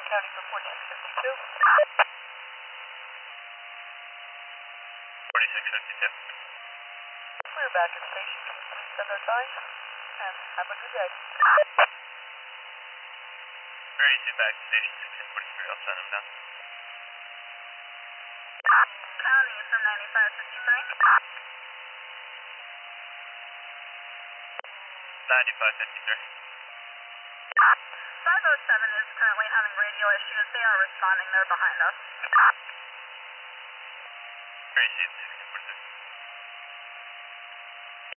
County for 4652. 4652. We're back at station. Can you please send our time? And have a good day. Very easy, back to station 1643. I'll send him down. County from 9553. 9553. 507 is currently having radio issues. They are responding. They're behind us. Very easy,